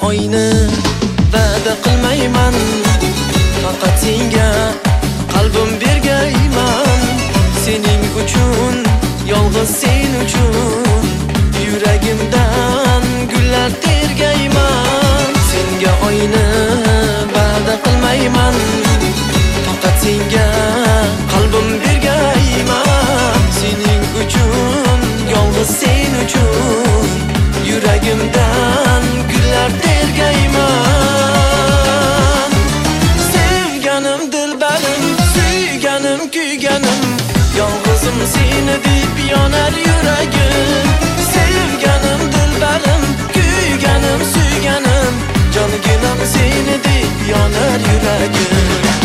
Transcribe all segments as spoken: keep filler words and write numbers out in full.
oyni va'da qilmayman, faqat senga qalbim bergayman. Sening uchun, yolg'iz sen uchun yuragimdan gullar tergayman. Senga oyni va'da qilmayman, faqat senga qalbim bergayman. Sening uchun, yolg'iz sen uchun yuragimdan gullar tergayman. Sevganim dilbarim, suyganim kuyganim, yolg'izim seni deb yonar yuragim. Sevganim dilbarim, kuyganim suyganim, jonginam seni deb yonar yuragim.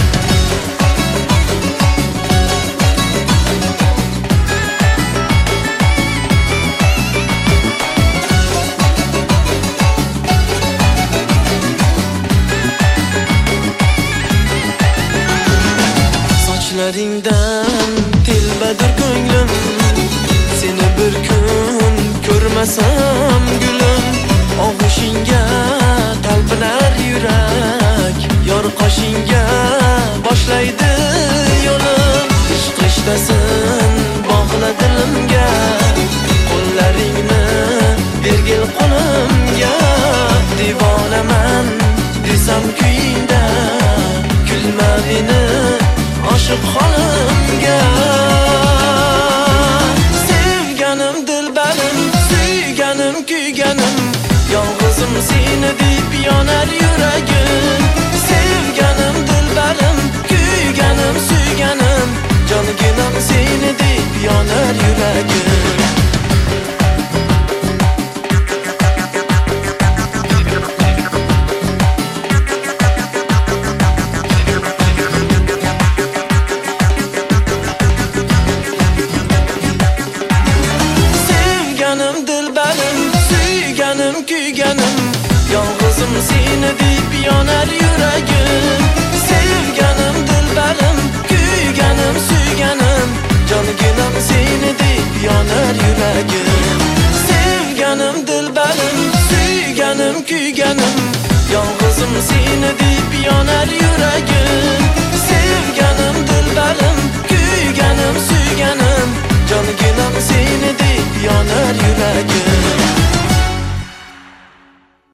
Sochlaringdan telbadir ko'nglim, seni bir kun ko'rmasam gulim. Og'ushingga talpinar yurak, yor qoshingga boshlaydi yo'lim. Ishq rishtasi